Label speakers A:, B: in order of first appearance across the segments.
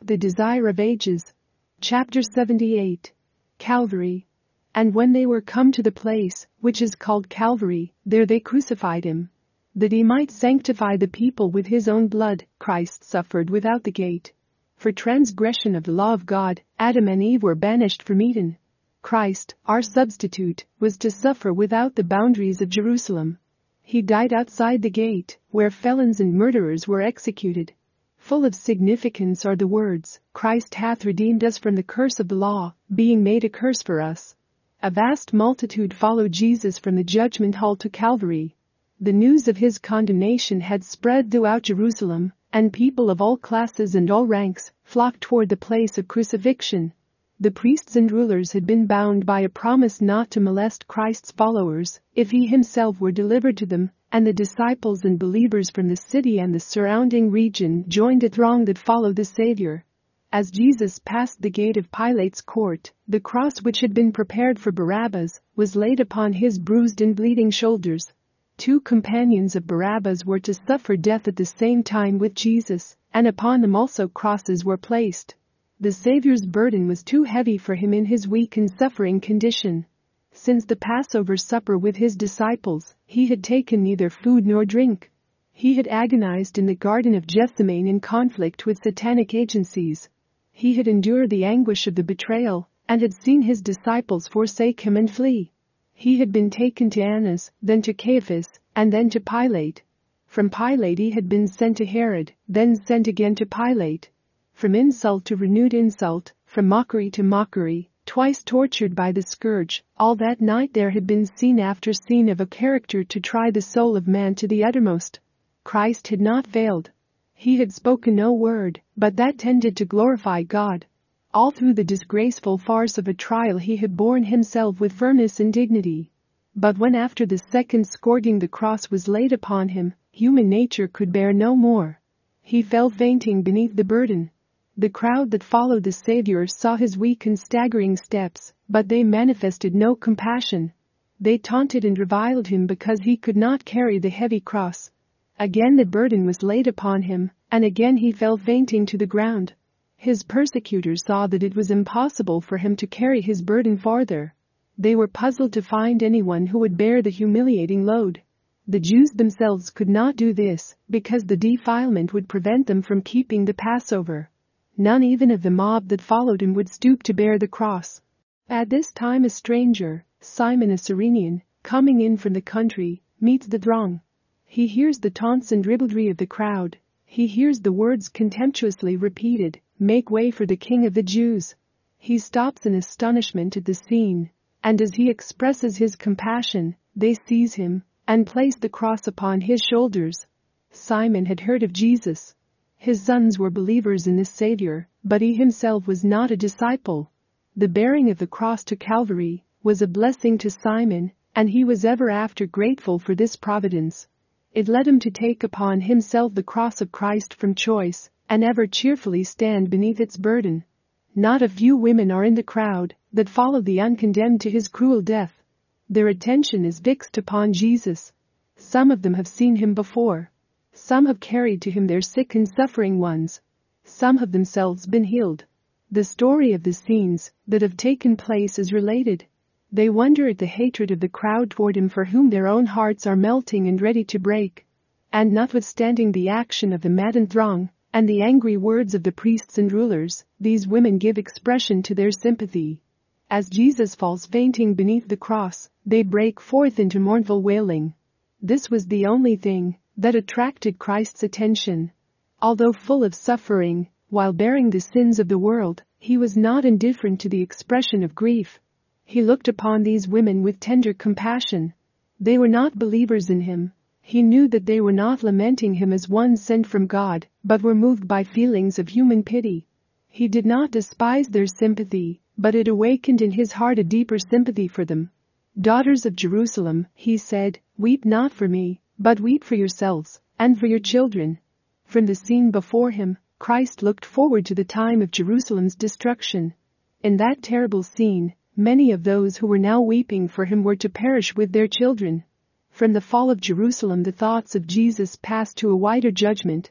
A: The Desire of Ages. Chapter 78. Calvary. And when they were come to the place, which is called Calvary, there they crucified him. That he might sanctify the people with his own blood, Christ suffered without the gate. For transgression of the law of God, Adam and Eve were banished from Eden. Christ, our substitute, was to suffer without the boundaries of Jerusalem. He died outside the gate, where felons and murderers were executed. Full of significance are the words, Christ hath redeemed us from the curse of the law, being made a curse for us. A vast multitude followed Jesus from the judgment hall to Calvary. The news of his condemnation had spread throughout Jerusalem, and people of all classes and all ranks flocked toward the place of crucifixion. The priests and rulers had been bound by a promise not to molest Christ's followers if he himself were delivered to them, and the disciples and believers from the city and the surrounding region joined the throng that followed the Savior. As Jesus passed the gate of Pilate's court, the cross which had been prepared for Barabbas was laid upon his bruised and bleeding shoulders. 2 companions of Barabbas were to suffer death at the same time with Jesus, and upon them also crosses were placed. The Savior's burden was too heavy for him in his weak and suffering condition. Since the Passover supper with his disciples, he had taken neither food nor drink. He had agonized in the Garden of Gethsemane in conflict with satanic agencies. He had endured the anguish of the betrayal, and had seen his disciples forsake him and flee. He had been taken to Annas, then to Caiaphas, and then to Pilate. From Pilate he had been sent to Herod, then sent again to Pilate. From insult to renewed insult, from mockery to mockery, twice tortured by the scourge, all that night there had been scene after scene of a character to try the soul of man to the uttermost. Christ had not failed. He had spoken no word, but that tended to glorify God. All through the disgraceful farce of a trial he had borne himself with firmness and dignity. But when after the second scourging the cross was laid upon him, human nature could bear no more. He fell fainting beneath the burden. The crowd that followed the Savior saw his weak and staggering steps, but they manifested no compassion. They taunted and reviled him because he could not carry the heavy cross. Again the burden was laid upon him, and again he fell fainting to the ground. His persecutors saw that it was impossible for him to carry his burden farther. They were puzzled to find anyone who would bear the humiliating load. The Jews themselves could not do this, because the defilement would prevent them from keeping the Passover. None even of the mob that followed him would stoop to bear the cross. At this time a stranger, Simon a Cyrenian, coming in from the country, meets the throng. He hears the taunts and ribaldry of the crowd. He hears the words contemptuously repeated, "Make way for the King of the Jews." He stops in astonishment at the scene, and as he expresses his compassion, they seize him and place the cross upon his shoulders. Simon had heard of Jesus. His sons were believers in the Savior, but he himself was not a disciple. The bearing of the cross to Calvary was a blessing to Simon, and he was ever after grateful for this providence. It led him to take upon himself the cross of Christ from choice, and ever cheerfully stand beneath its burden. Not a few women are in the crowd that follow the uncondemned to his cruel death. Their attention is fixed upon Jesus. Some of them have seen him before. Some have carried to him their sick and suffering ones. Some have themselves been healed. The story of the scenes that have taken place is related. They wonder at the hatred of the crowd toward him, for whom their own hearts are melting and ready to break. And notwithstanding the action of the maddened throng and the angry words of the priests and rulers, these women give expression to their sympathy. As Jesus falls fainting beneath the cross, they break forth into mournful wailing. This was the only thing that attracted Christ's attention. Although full of suffering, while bearing the sins of the world, he was not indifferent to the expression of grief. He looked upon these women with tender compassion. They were not believers in him. He knew that they were not lamenting him as one sent from God, but were moved by feelings of human pity. He did not despise their sympathy, but it awakened in his heart a deeper sympathy for them. "Daughters of Jerusalem," he said, "weep not for me, but weep for yourselves, and for your children." From the scene before him, Christ looked forward to the time of Jerusalem's destruction. In that terrible scene, many of those who were now weeping for him were to perish with their children. From the fall of Jerusalem the thoughts of Jesus passed to a wider judgment.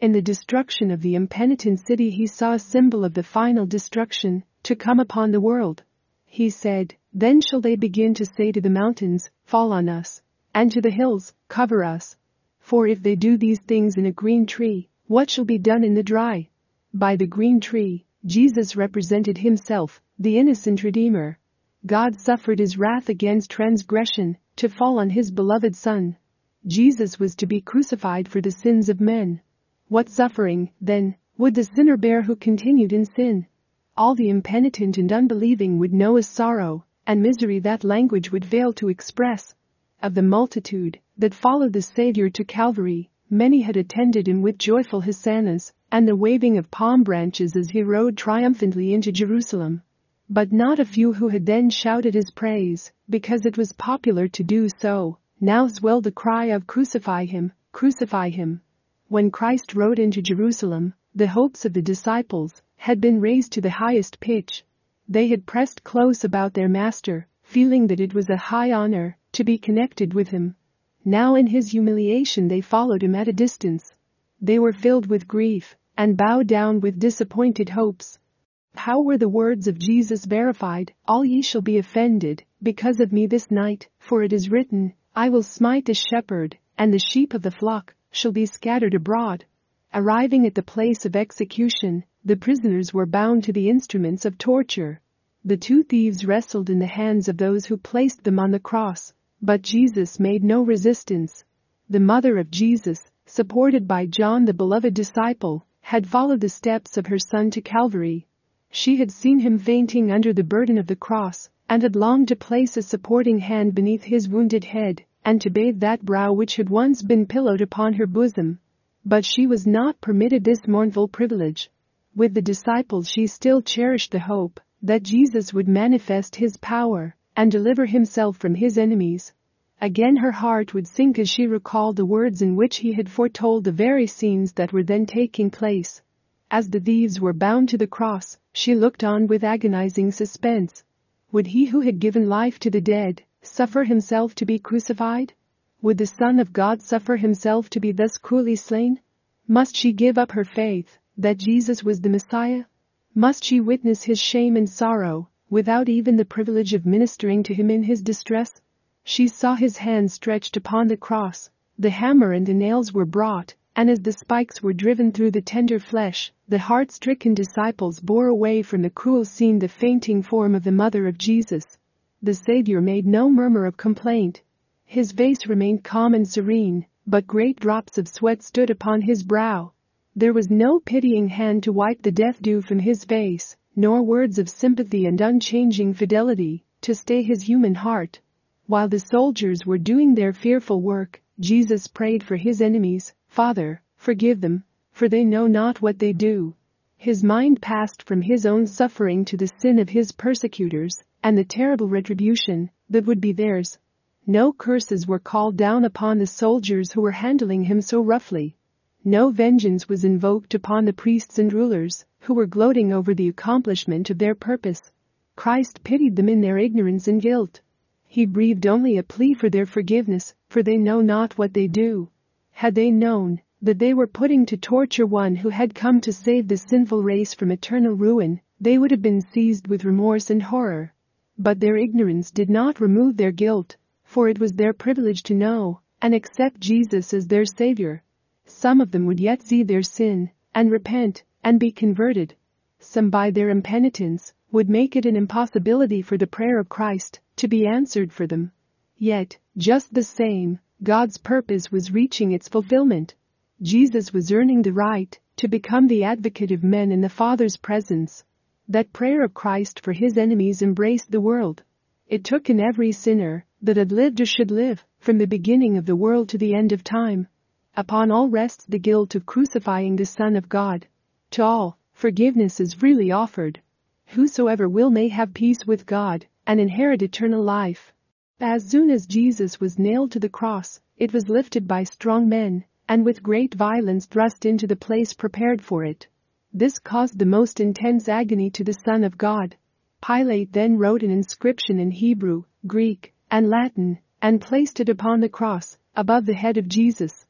A: In the destruction of the impenitent city he saw a symbol of the final destruction to come upon the world. He said, "Then shall they begin to say to the mountains, fall on us, and to the hills, cover us. For if they do these things in a green tree, what shall be done in the dry?" By the green tree, Jesus represented himself, the innocent Redeemer. God suffered his wrath against transgression to fall on his beloved Son. Jesus was to be crucified for the sins of men. What suffering, then, would the sinner bear who continued in sin? All the impenitent and unbelieving would know a sorrow and misery that language would fail to express. Of the multitude that followed the Savior to Calvary, many had attended him with joyful hosannas and the waving of palm branches as he rode triumphantly into Jerusalem. But not a few who had then shouted his praise, because it was popular to do so, now swelled the cry of "Crucify him, crucify him." When Christ rode into Jerusalem, the hopes of the disciples had been raised to the highest pitch. They had pressed close about their master, feeling that it was a high honor to be connected with him. Now in his humiliation they followed him at a distance. They were filled with grief and bowed down with disappointed hopes. How were the words of Jesus verified? "All ye shall be offended because of me this night, for it is written, I will smite the shepherd, and the sheep of the flock shall be scattered abroad." Arriving at the place of execution, the prisoners were bound to the instruments of torture. The two thieves wrestled in the hands of those who placed them on the cross, but Jesus made no resistance. The mother of Jesus, supported by John the beloved disciple, had followed the steps of her son to Calvary. She had seen him fainting under the burden of the cross, and had longed to place a supporting hand beneath his wounded head, and to bathe that brow which had once been pillowed upon her bosom. But she was not permitted this mournful privilege. With the disciples she still cherished the hope that Jesus would manifest his power and deliver himself from his enemies. Again her heart would sink as she recalled the words in which he had foretold the very scenes that were then taking place. As the thieves were bound to the cross, she looked on with agonizing suspense. Would he who had given life to the dead suffer himself to be crucified? Would the Son of God suffer himself to be thus cruelly slain? Must she give up her faith that Jesus was the Messiah? Must she witness his shame and sorrow, without even the privilege of ministering to him in his distress? She saw his hands stretched upon the cross, the hammer and the nails were brought, and as the spikes were driven through the tender flesh, the heart-stricken disciples bore away from the cruel scene the fainting form of the mother of Jesus. The Savior made no murmur of complaint. His face remained calm and serene, but great drops of sweat stood upon his brow. There was no pitying hand to wipe the death dew from his face, nor words of sympathy and unchanging fidelity to stay his human heart. While the soldiers were doing their fearful work, Jesus prayed for his enemies, "Father, forgive them, for they know not what they do." His mind passed from his own suffering to the sin of his persecutors and the terrible retribution that would be theirs. No curses were called down upon the soldiers who were handling him so roughly. No vengeance was invoked upon the priests and rulers who were gloating over the accomplishment of their purpose. Christ pitied them in their ignorance and guilt. He breathed only a plea for their forgiveness, for they know not what they do. Had they known that they were putting to torture one who had come to save the sinful race from eternal ruin, they would have been seized with remorse and horror. But their ignorance did not remove their guilt, for it was their privilege to know and accept Jesus as their Savior. Some of them would yet see their sin and repent and be converted. Some by their impenitence would make it an impossibility for the prayer of Christ to be answered for them. Yet, just the same, God's purpose was reaching its fulfillment. Jesus was earning the right to become the advocate of men in the Father's presence. That prayer of Christ for his enemies embraced the world. It took in every sinner that had lived or should live, from the beginning of the world to the end of time. Upon all rests the guilt of crucifying the Son of God. To all, forgiveness is freely offered. Whosoever will may have peace with God and inherit eternal life. As soon as Jesus was nailed to the cross, it was lifted by strong men, and with great violence thrust into the place prepared for it. This caused the most intense agony to the Son of God. Pilate then wrote an inscription in Hebrew, Greek, and Latin, and placed it upon the cross, above the head of Jesus.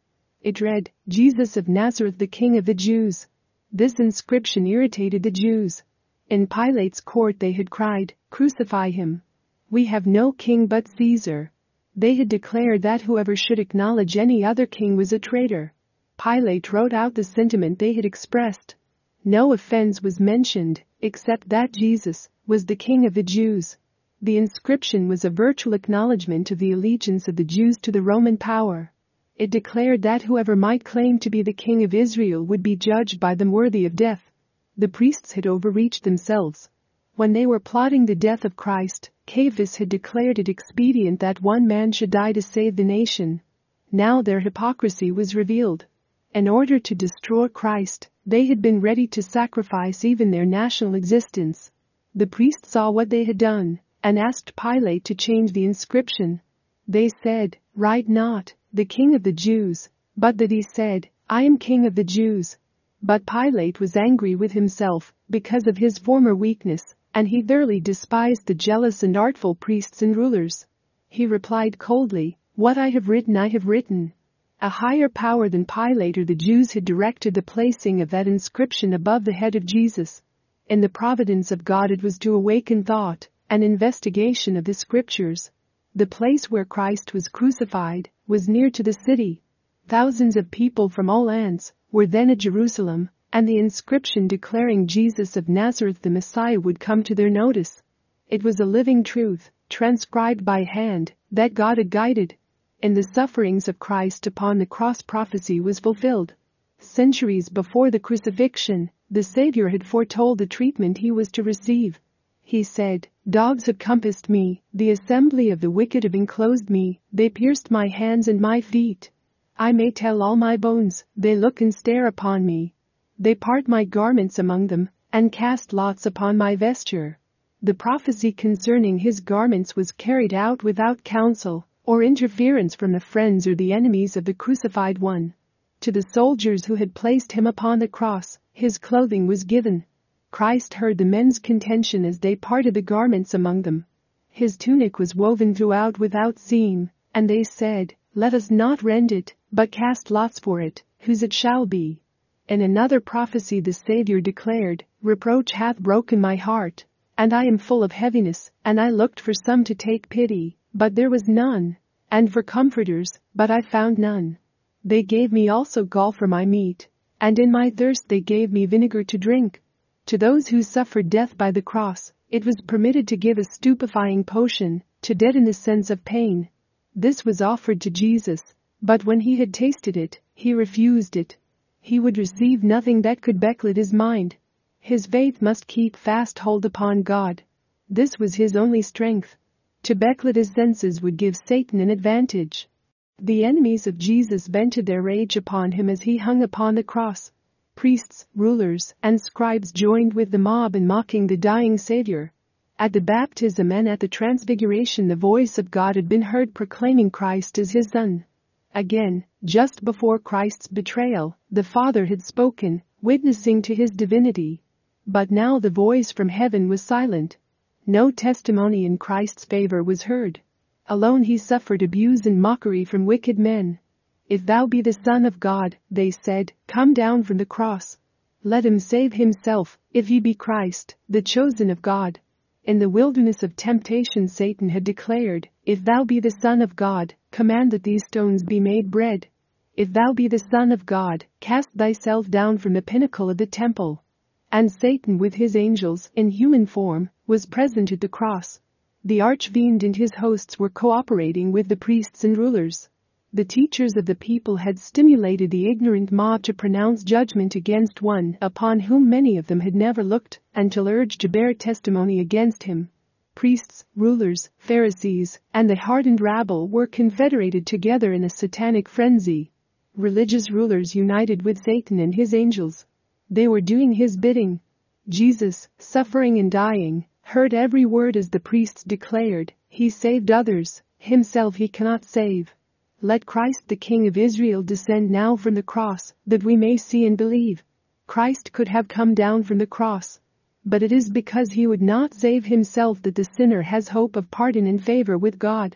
A: It read, Jesus of Nazareth, the King of the Jews. This inscription irritated the Jews. In Pilate's court they had cried, "Crucify him. We have no king but Caesar." They had declared that whoever should acknowledge any other king was a traitor. Pilate wrote out the sentiment they had expressed. No offense was mentioned, except that Jesus was the King of the Jews. The inscription was a virtual acknowledgement of the allegiance of the Jews to the Roman power. It declared that whoever might claim to be the King of Israel would be judged by them worthy of death. The priests had overreached themselves. When they were plotting the death of Christ, Caiaphas had declared it expedient that one man should die to save the nation. Now their hypocrisy was revealed. In order to destroy Christ, they had been ready to sacrifice even their national existence. The priests saw what they had done and asked Pilate to change the inscription. They said, "Write not, the King of the Jews," but that he said, "I am King of the Jews." But Pilate was angry with himself because of his former weakness, and he thoroughly despised the jealous and artful priests and rulers. He replied coldly, "What I have written I have written." A higher power than Pilate or the Jews had directed the placing of that inscription above the head of Jesus. In the providence of God it was to awaken thought and investigation of the scriptures. The place where Christ was crucified was near to the city. Thousands of people from all lands were then at Jerusalem, and the inscription declaring Jesus of Nazareth the Messiah would come to their notice. It was a living truth, transcribed by hand, that God had guided. In the sufferings of Christ upon the cross, prophecy was fulfilled. Centuries before the crucifixion, the Savior had foretold the treatment he was to receive. He said, "Dogs have compassed me, the assembly of the wicked have enclosed me, they pierced my hands and my feet. I may tell all my bones, they look and stare upon me. They part my garments among them, and cast lots upon my vesture." The prophecy concerning his garments was carried out without counsel or interference from the friends or the enemies of the crucified one. To the soldiers who had placed him upon the cross, his clothing was given. Christ heard the men's contention as they parted the garments among them. His tunic was woven throughout without seam, and they said, "Let us not rend it, but cast lots for it, whose it shall be." In another prophecy the Savior declared, "Reproach hath broken my heart, and I am full of heaviness, and I looked for some to take pity, but there was none, and for comforters, but I found none. They gave me also gall for my meat, and in my thirst they gave me vinegar to drink." To those who suffered death by the cross, it was permitted to give a stupefying potion, to deaden the sense of pain. This was offered to Jesus, but when he had tasted it, he refused it. He would receive nothing that could becloud his mind. His faith must keep fast hold upon God. This was his only strength. To becloud his senses would give Satan an advantage. The enemies of Jesus vented their rage upon him as he hung upon the cross. Priests, rulers, and scribes joined with the mob in mocking the dying Savior. At the baptism and at the transfiguration the voice of God had been heard proclaiming Christ as his Son. Again, just before Christ's betrayal, the Father had spoken, witnessing to his divinity. But now the voice from heaven was silent. No testimony in Christ's favor was heard. Alone he suffered abuse and mockery from wicked men. "If thou be the Son of God," they said, "come down from the cross. Let him save himself, if he be Christ, the chosen of God." In the wilderness of temptation Satan had declared, "If thou be the Son of God, command that these stones be made bread. If thou be the Son of God, cast thyself down from the pinnacle of the temple." And Satan with his angels, in human form, was present at the cross. The archfiend and his hosts were cooperating with the priests and rulers. The teachers of the people had stimulated the ignorant mob to pronounce judgment against one upon whom many of them had never looked, until urged to bear testimony against him. Priests, rulers, Pharisees, and the hardened rabble were confederated together in a satanic frenzy. Religious rulers united with Satan and his angels. They were doing his bidding. Jesus, suffering and dying, heard every word as the priests declared, "He saved others, himself he cannot save." Let Christ the King of Israel descend now from the cross, that we may see and believe. Christ could have come down from the cross. But it is because he would not save himself that the sinner has hope of pardon and favor with God.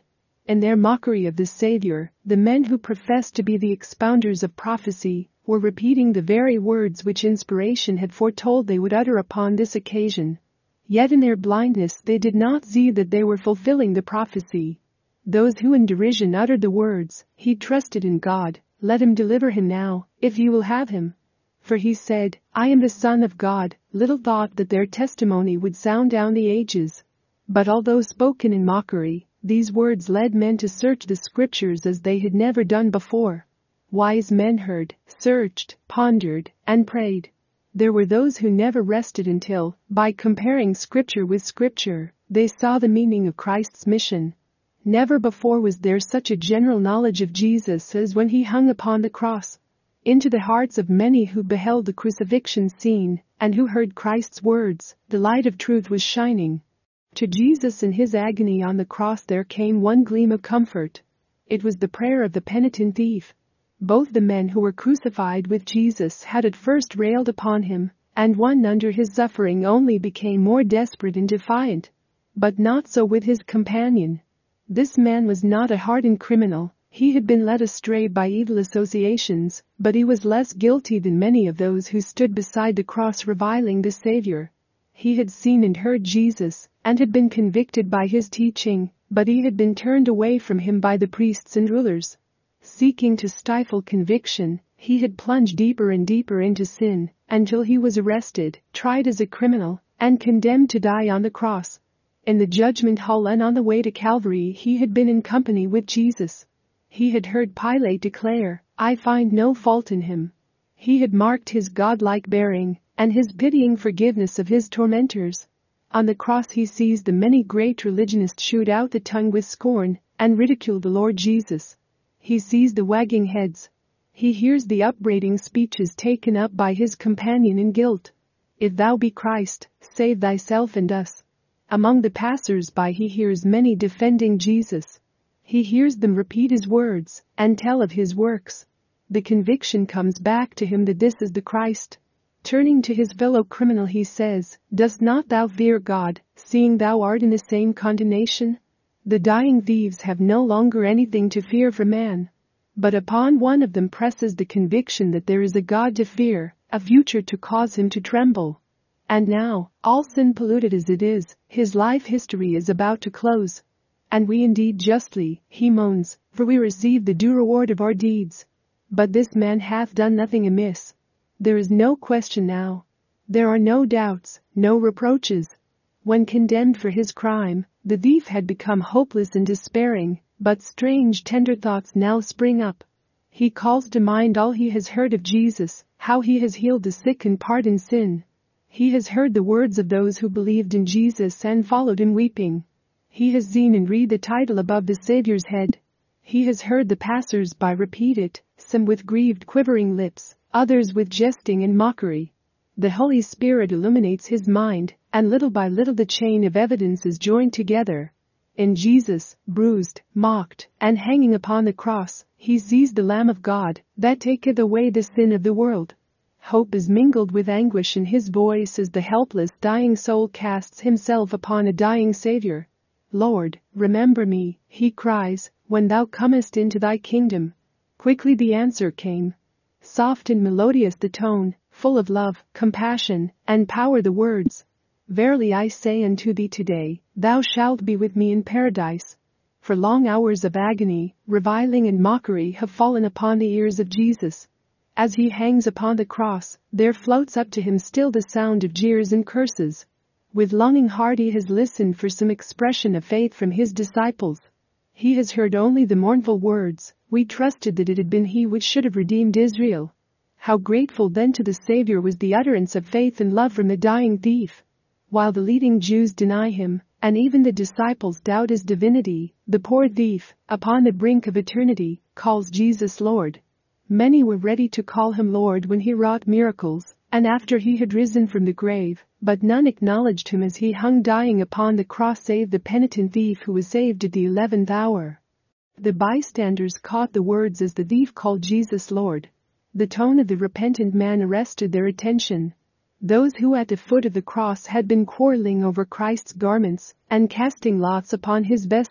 A: In their mockery of the Savior, the men who professed to be the expounders of prophecy were repeating the very words which inspiration had foretold they would utter upon this occasion. Yet in their blindness they did not see that they were fulfilling the prophecy. Those who in derision uttered the words, "He trusted in God, let him deliver him now, if you will have him. For he said, I am the Son of God," little thought that their testimony would sound down the ages. But although spoken in mockery, these words led men to search the scriptures as they had never done before. Wise men heard, searched, pondered, and prayed. There were those who never rested until, by comparing scripture with scripture, they saw the meaning of Christ's mission. Never before was there such a general knowledge of Jesus as when he hung upon the cross. Into the hearts of many who beheld the crucifixion scene and who heard Christ's words, the light of truth was shining. To Jesus in his agony on the cross there came one gleam of comfort. It was the prayer of the penitent thief. Both the men who were crucified with Jesus had at first railed upon him, and one under his suffering only became more desperate and defiant. But not so with his companion. This man was not a hardened criminal. He had been led astray by evil associations, but he was less guilty than many of those who stood beside the cross reviling the Savior. He had seen and heard Jesus, and had been convicted by his teaching, but he had been turned away from him by the priests and rulers. Seeking to stifle conviction, he had plunged deeper and deeper into sin, until he was arrested, tried as a criminal, and condemned to die on the cross. In the judgment hall and on the way to Calvary he had been in company with Jesus. He had heard Pilate declare, "I find no fault in him." He had marked his godlike bearing and his pitying forgiveness of his tormentors. On the cross he sees the many great religionists shoot out the tongue with scorn and ridicule the Lord Jesus. He sees the wagging heads. He hears the upbraiding speeches taken up by his companion in guilt. "If thou be Christ, save thyself and us." Among the passers-by he hears many defending Jesus. He hears them repeat his words and tell of his works. The conviction comes back to him that this is the Christ. Turning to his fellow criminal he says, "Dost not thou fear God, seeing thou art in the same condemnation?" The dying thieves have no longer anything to fear from man. But upon one of them presses the conviction that there is a God to fear, a future to cause him to tremble. And now, all sin polluted as it is, his life history is about to close. "And we indeed justly," he moans, "for we receive the due reward of our deeds. But this man hath done nothing amiss." There is no question now. There are no doubts, no reproaches. When condemned for his crime, the thief had become hopeless and despairing, but strange tender thoughts now spring up. He calls to mind all he has heard of Jesus, how he has healed the sick and pardoned sin. He has heard the words of those who believed in Jesus and followed him weeping. He has seen and read the title above the Savior's head. He has heard the passers-by repeat it, some with grieved quivering lips, others with jesting and mockery. The Holy Spirit illuminates his mind, and little by little the chain of evidence is joined together. In Jesus, bruised, mocked, and hanging upon the cross, he sees the Lamb of God, that taketh away the sin of the world. Hope is mingled with anguish in his voice as the helpless dying soul casts himself upon a dying Savior. "Lord, remember me," he cries, "when thou comest into thy kingdom." Quickly the answer came. Soft and melodious the tone, full of love, compassion, and power the words. "Verily I say unto thee today, thou shalt be with me in paradise." For long hours of agony, reviling and mockery have fallen upon the ears of Jesus. As he hangs upon the cross, there floats up to him still the sound of jeers and curses. With longing heart he has listened for some expression of faith from his disciples. He has heard only the mournful words, "We trusted that it had been he which should have redeemed Israel." How grateful then to the Savior was the utterance of faith and love from the dying thief. While the leading Jews deny him, and even the disciples doubt his divinity, the poor thief, upon the brink of eternity, calls Jesus Lord. Many were ready to call him Lord when he wrought miracles, and after he had risen from the grave, but none acknowledged him as he hung dying upon the cross save the penitent thief who was saved at the 11th hour. The bystanders caught the words as the thief called Jesus Lord. The tone of the repentant man arrested their attention. Those who at the foot of the cross had been quarreling over Christ's garments and casting lots upon his vesture,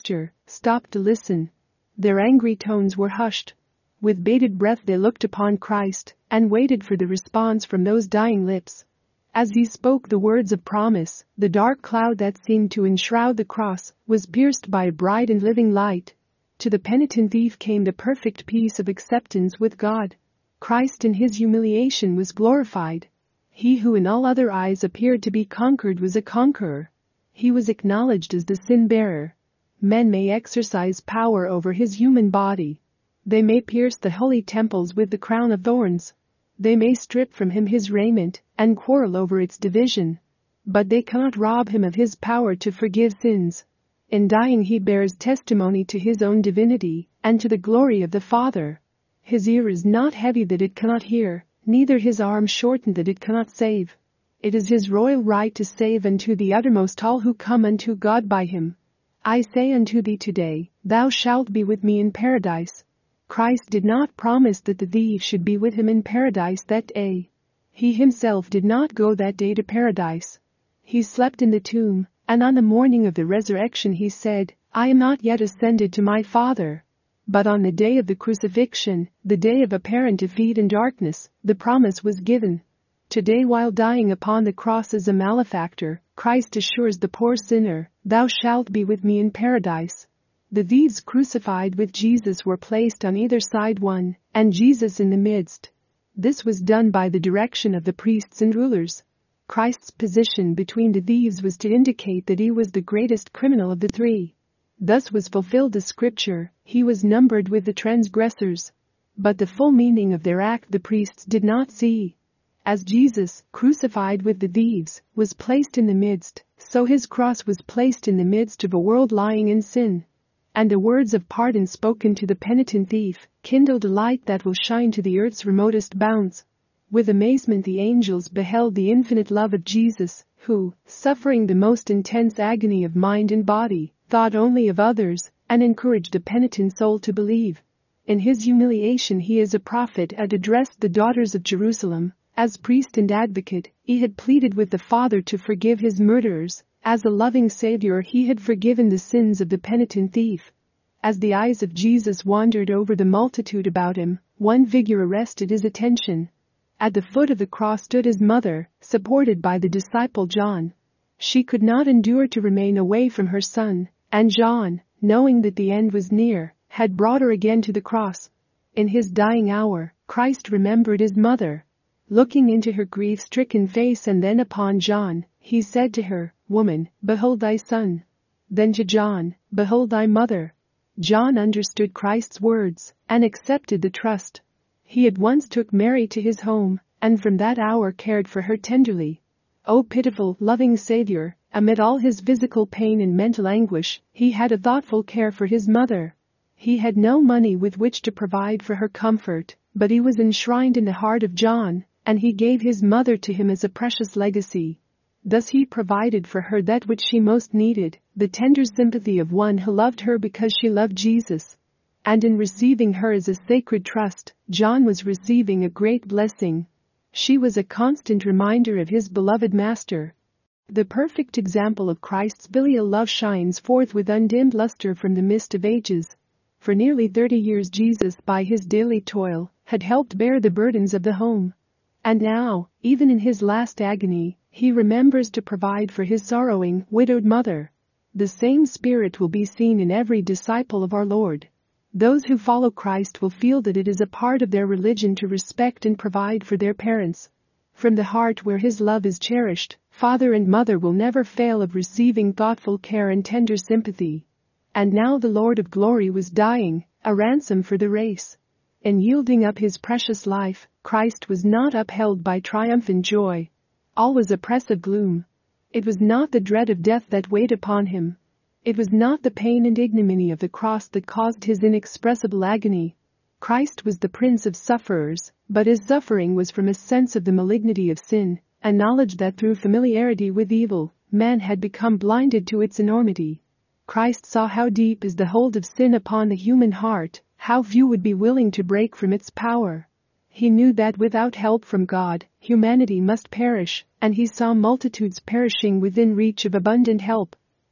A: stopped to listen. Their angry tones were hushed. With bated breath they looked upon Christ and waited for the response from those dying lips. As he spoke the words of promise, the dark cloud that seemed to enshroud the cross was pierced by a bright and living light. To the penitent thief came the perfect peace of acceptance with God. Christ in his humiliation was glorified. He who in all other eyes appeared to be conquered was a conqueror. He was acknowledged as the sin-bearer. Men may exercise power over his human body. They may pierce the holy temples with the crown of thorns. They may strip from him his raiment and quarrel over its division. But they cannot rob him of his power to forgive sins. In dying he bears testimony to his own divinity and to the glory of the Father. His ear is not heavy that it cannot hear, neither his arm shortened that it cannot save. It is his royal right to save unto the uttermost all who come unto God by him. I say unto thee today, thou shalt be with me in paradise. Christ did not promise that the thief should be with him in paradise that day. He himself did not go that day to paradise. He slept in the tomb, and on the morning of the resurrection he said, I am not yet ascended to my Father. But on the day of the crucifixion, the day of apparent defeat and darkness, the promise was given. Today, while dying upon the cross as a malefactor, Christ assures the poor sinner, thou shalt be with me in paradise. The thieves crucified with Jesus were placed on either side one, and Jesus in the midst. This was done by the direction of the priests and rulers. Christ's position between the thieves was to indicate that he was the greatest criminal of the three. Thus was fulfilled the scripture, he was numbered with the transgressors. But the full meaning of their act the priests did not see. As Jesus, crucified with the thieves, was placed in the midst, so his cross was placed in the midst of a world lying in sin. And the words of pardon spoken to the penitent thief kindled a light that will shine to the earth's remotest bounds. With amazement the angels beheld the infinite love of Jesus, who, suffering the most intense agony of mind and body, thought only of others, and encouraged a penitent soul to believe. In his humiliation he as a prophet had addressed the daughters of Jerusalem. As priest and advocate, he had pleaded with the Father to forgive his murderers. As a loving Savior he had forgiven the sins of the penitent thief. As the eyes of Jesus wandered over the multitude about him, one figure arrested his attention. At the foot of the cross stood his mother, supported by the disciple John. She could not endure to remain away from her son, and John, knowing that the end was near, had brought her again to the cross. In his dying hour, Christ remembered his mother. Looking into her grief-stricken face and then upon John, he said to her, Woman, behold thy son. Then to John, Behold thy mother. John understood Christ's words and accepted the trust. He at once took Mary to his home, and from that hour cared for her tenderly. O pitiful, loving Savior, amid all his physical pain and mental anguish, he had a thoughtful care for his mother. He had no money with which to provide for her comfort, but he was enshrined in the heart of John, and he gave his mother to him as a precious legacy. Thus he provided for her that which she most needed, the tender sympathy of one who loved her because she loved Jesus. And in receiving her as a sacred trust, John was receiving a great blessing. She was a constant reminder of his beloved Master. The perfect example of Christ's filial love shines forth with undimmed luster from the mist of ages. For nearly 30 years Jesus, by his daily toil, had helped bear the burdens of the home. And now, even in his last agony, he remembers to provide for his sorrowing, widowed mother. The same spirit will be seen in every disciple of our Lord. Those who follow Christ will feel that it is a part of their religion to respect and provide for their parents. From the heart where his love is cherished, father and mother will never fail of receiving thoughtful care and tender sympathy. And now the Lord of glory was dying, a ransom for the race. In yielding up his precious life, Christ was not upheld by triumphant joy. All was oppressive gloom. It was not the dread of death that weighed upon him. It was not the pain and ignominy of the cross that caused his inexpressible agony. Christ was the Prince of sufferers, but his suffering was from a sense of the malignity of sin, a knowledge that through familiarity with evil, man had become blinded to its enormity. Christ saw how deep is the hold of sin upon the human heart, how few would be willing to break from its power. He knew that without help from God, humanity must perish, and he saw multitudes perishing within reach of abundant help.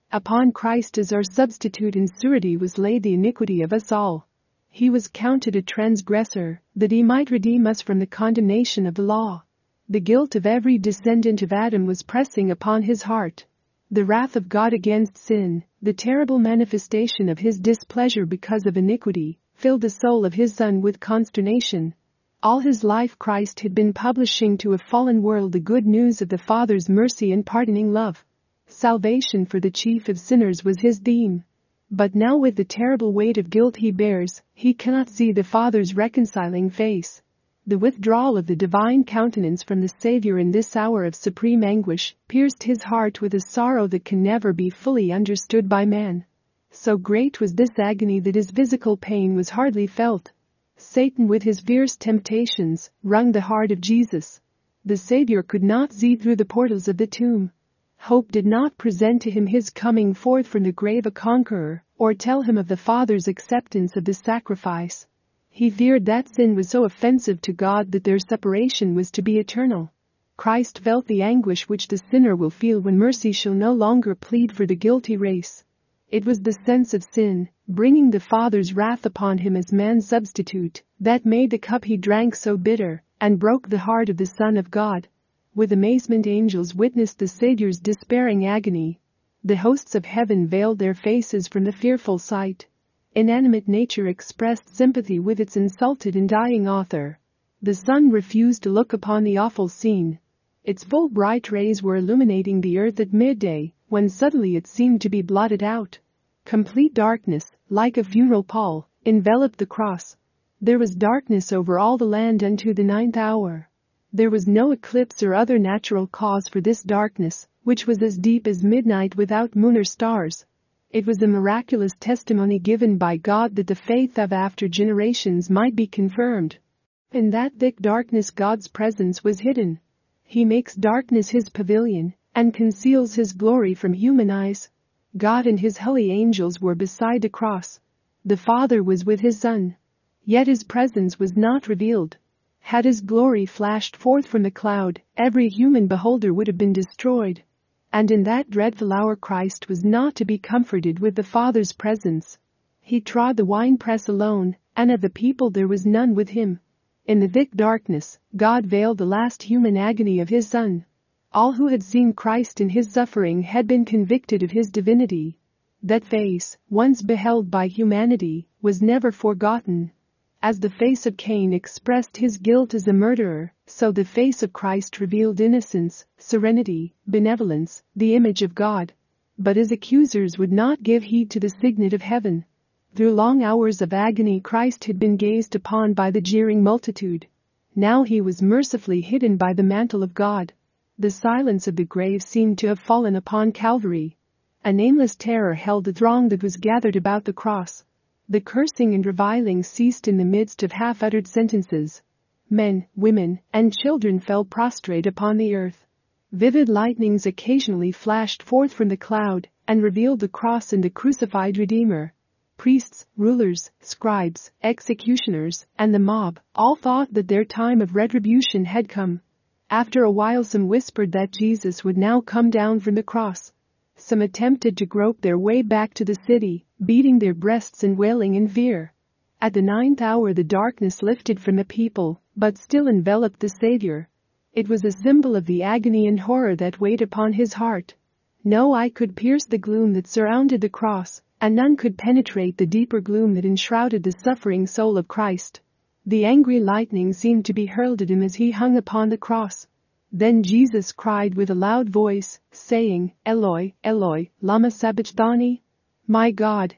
A: Upon Christ as our substitute in surety was laid the iniquity of us all. He was counted a transgressor, that he might redeem us from the condemnation of the law. The guilt of every descendant of Adam was pressing upon his heart. The wrath of God against sin, the terrible manifestation of his displeasure because of iniquity, filled the soul of his Son with consternation. All his life Christ had been publishing to a fallen world the good news of the Father's mercy and pardoning love. Salvation for the chief of sinners was his theme. But now with the terrible weight of guilt he bears, he cannot see the Father's reconciling face. The withdrawal of the divine countenance from the Savior in this hour of supreme anguish pierced his heart with a sorrow that can never be fully understood by man. So great was this agony that his physical pain was hardly felt. Satan with his fierce temptations wrung the heart of Jesus. The Savior could not see through the portals of the tomb. Hope did not present to him his coming forth from the grave a conqueror, or tell him of the Father's acceptance of the sacrifice. He feared that sin was so offensive to God that their separation was to be eternal. Christ felt the anguish which the sinner will feel when mercy shall no longer plead for the guilty race. It was the sense of sin, bringing the Father's wrath upon him as man's substitute, that made the cup he drank so bitter, and broke the heart of the Son of God. With amazement angels witnessed the Savior's despairing agony. The hosts of heaven veiled their faces from the fearful sight. Inanimate nature expressed sympathy with its insulted and dying author. The sun refused to look upon the awful scene. Its full bright rays were illuminating the earth at midday, when suddenly it seemed to be blotted out. Complete darkness, like a funeral pall, enveloped the cross. There was darkness over all the land unto the 9th hour. There was no eclipse or other natural cause for this darkness, which was as deep as midnight without moon or stars. It was a miraculous testimony given by God that the faith of after generations might be confirmed. In that thick darkness God's presence was hidden. He makes darkness his pavilion, and conceals his glory from human eyes. God and his holy angels were beside the cross. The Father was with his Son. Yet his presence was not revealed. Had his glory flashed forth from the cloud, every human beholder would have been destroyed. And in that dreadful hour Christ was not to be comforted with the Father's presence. He trod the winepress alone, and of the people there was none with him. In the thick darkness, God veiled the last human agony of his Son. All who had seen Christ in his suffering had been convicted of his divinity. That face, once beheld by humanity, was never forgotten. As the face of Cain expressed his guilt as a murderer, so the face of Christ revealed innocence, serenity, benevolence, the image of God. But his accusers would not give heed to the signet of heaven. Through long hours of agony Christ had been gazed upon by the jeering multitude. Now he was mercifully hidden by the mantle of God. The silence of the grave seemed to have fallen upon Calvary. A nameless terror held the throng that was gathered about the cross. The cursing and reviling ceased in the midst of half-uttered sentences. Men, women, and children fell prostrate upon the earth. Vivid lightnings occasionally flashed forth from the cloud and revealed the cross and the crucified Redeemer. Priests, rulers, scribes, executioners, and the mob all thought that their time of retribution had come. After a while some whispered that Jesus would now come down from the cross. Some attempted to grope their way back to the city, beating their breasts and wailing in fear. At the 9th hour the darkness lifted from the people, but still enveloped the Savior. It was a symbol of the agony and horror that weighed upon his heart. No eye could pierce the gloom that surrounded the cross, and none could penetrate the deeper gloom that enshrouded the suffering soul of Christ. The angry lightning seemed to be hurled at him as he hung upon the cross. Then Jesus cried with a loud voice, saying, Eloi, Eloi, lama sabachthani? My God,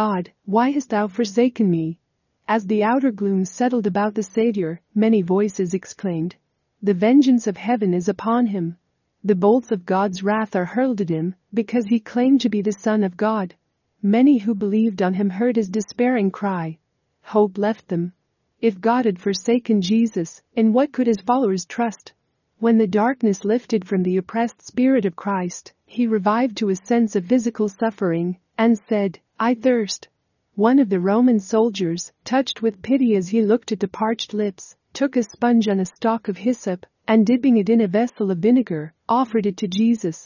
A: why hast thou forsaken me? As the outer gloom settled about the Savior, many voices exclaimed, The vengeance of heaven is upon him. The bolts of God's wrath are hurled at him, because he claimed to be the Son of God. Many who believed on him heard his despairing cry. Hope left them. If God had forsaken Jesus, in what could his followers trust? When the darkness lifted from the oppressed spirit of Christ, he revived to a sense of physical suffering, and said, I thirst. One of the Roman soldiers, touched with pity as he looked at the parched lips, took a sponge on a stalk of hyssop, and dipping it in a vessel of vinegar, offered it to Jesus.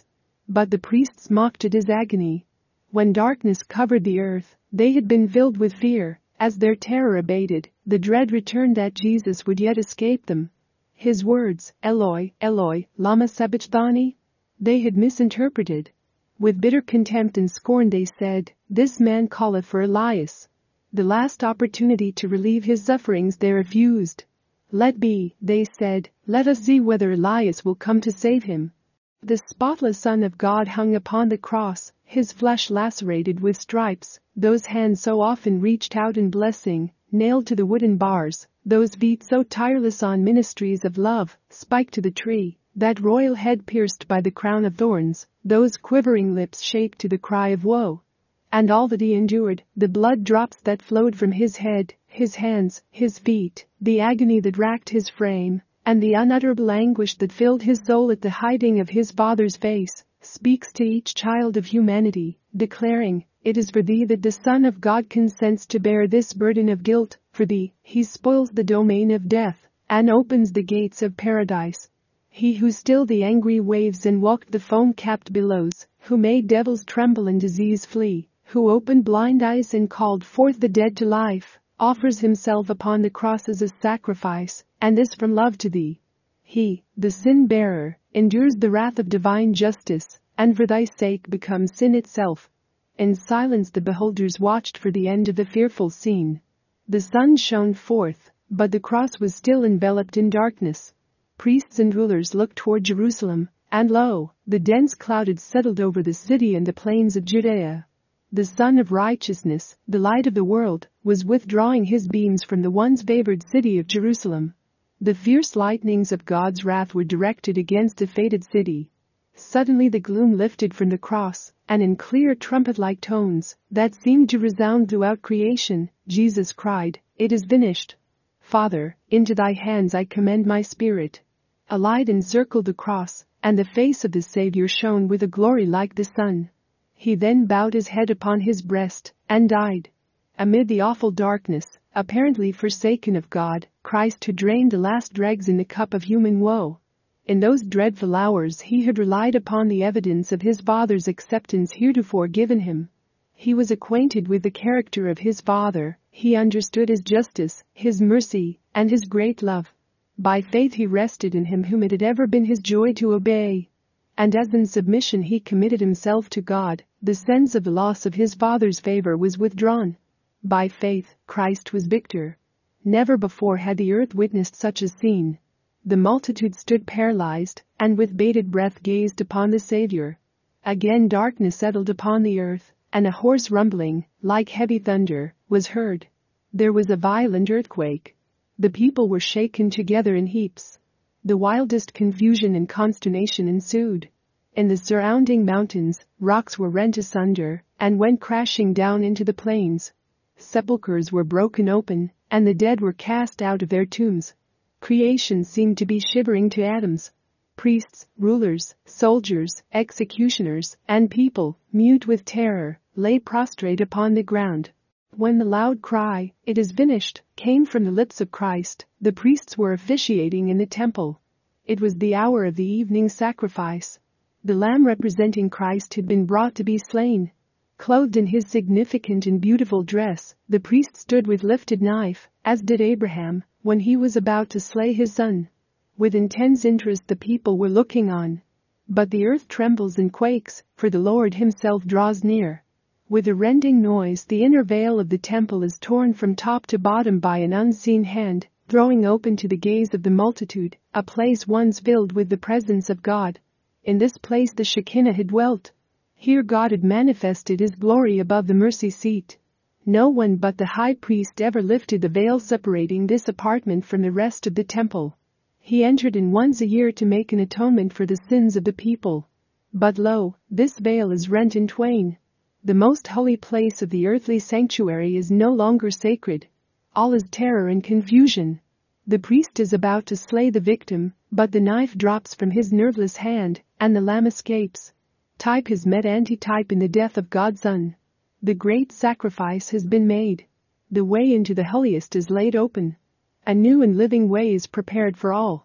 A: but the priests mocked at his agony. When darkness covered the earth, they had been filled with fear. As their terror abated, the dread returned that Jesus would yet escape them. His words, Eloi, Eloi, lama sabachthani? They had misinterpreted. With bitter contempt and scorn they said, "This man calleth for Elias." The last opportunity to relieve his sufferings they refused. "Let be," they said, "let us see whether Elias will come to save him." The spotless Son of God hung upon the cross, his flesh lacerated with stripes, those hands so often reached out in blessing, nailed to the wooden bars, those feet so tireless on ministries of love, spiked to the tree, that royal head pierced by the crown of thorns, those quivering lips shaped to the cry of woe. And all that he endured, the blood drops that flowed from his head, his hands, his feet, the agony that racked his frame, and the unutterable anguish that filled his soul at the hiding of his Father's face, speaks to each child of humanity, declaring, "It is for thee that the Son of God consents to bear this burden of guilt, for thee, he spoils the domain of death, and opens the gates of paradise. He who stilled the angry waves and walked the foam-capped billows, who made devils tremble and disease flee, who opened blind eyes and called forth the dead to life, offers himself upon the cross as a sacrifice, and this from love to thee. He, the sin-bearer, endures the wrath of divine justice, and for thy sake becomes sin itself." In silence the beholders watched for the end of the fearful scene. The sun shone forth, but the cross was still enveloped in darkness. Priests and rulers looked toward Jerusalem, and lo, the dense cloud had settled over the city and the plains of Judea. The Sun of Righteousness, the light of the world, was withdrawing his beams from the once favored city of Jerusalem. The fierce lightnings of God's wrath were directed against the fated city. Suddenly the gloom lifted from the cross, and in clear trumpet-like tones that seemed to resound throughout creation, Jesus cried, "It is finished. Father, into thy hands I commend my spirit." A light encircled the cross, and the face of the Savior shone with a glory like the sun. He then bowed his head upon his breast and died. Amid the awful darkness, apparently forsaken of God, Christ had drained the last dregs in the cup of human woe. In those dreadful hours he had relied upon the evidence of his Father's acceptance heretofore given him. He was acquainted with the character of his Father, he understood his justice, his mercy, and his great love. By faith he rested in him whom it had ever been his joy to obey. And as in submission he committed himself to God, the sense of the loss of his Father's favor was withdrawn. By faith, Christ was victor. Never before had the earth witnessed such a scene. The multitude stood paralyzed, and with bated breath gazed upon the Savior. Again darkness settled upon the earth, and a hoarse rumbling, like heavy thunder, was heard. There was a violent earthquake. The people were shaken together in heaps. The wildest confusion and consternation ensued. In the surrounding mountains, rocks were rent asunder and went crashing down into the plains. Sepulchres were broken open, and the dead were cast out of their tombs. Creation seemed to be shivering to atoms. Priests, rulers, soldiers, executioners, and people, mute with terror, lay prostrate upon the ground. When the loud cry, "It is finished," came from the lips of Christ, the priests were officiating in the temple. It was the hour of the evening sacrifice. The lamb representing Christ had been brought to be slain. Clothed in his significant and beautiful dress, the priest stood with lifted knife, as did Abraham, when he was about to slay his son. With intense interest the people were looking on. But the earth trembles and quakes, for the Lord himself draws near. With a rending noise the inner veil of the temple is torn from top to bottom by an unseen hand, throwing open to the gaze of the multitude a place once filled with the presence of God. In this place the Shekinah had dwelt. Here God had manifested his glory above the mercy seat. No one but the high priest ever lifted the veil separating this apartment from the rest of the temple. He entered in once a year to make an atonement for the sins of the people. But lo, this veil is rent in twain. The most holy place of the earthly sanctuary is no longer sacred. All is terror and confusion. The priest is about to slay the victim, but the knife drops from his nerveless hand, and the lamb escapes. Type has met antitype in the death of God's Son. The great sacrifice has been made. The way into the holiest is laid open. A new and living way is prepared for all.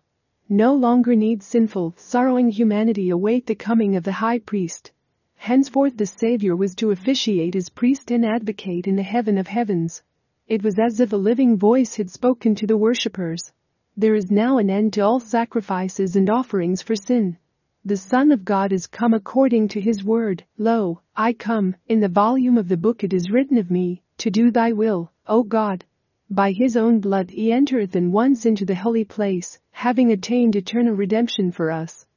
A: no longer need sinful, sorrowing humanity await the coming of the high priest. Henceforth the Savior was to officiate as priest and advocate in the heaven of heavens. It was as if a living voice had spoken to the worshippers. There is now an end to all sacrifices and offerings for sin. The Son of God is come according to his word. Lo, I come, in the volume of the book it is written of me, to do thy will, O God. By his own blood he entereth and once into the holy place, having attained eternal redemption for us.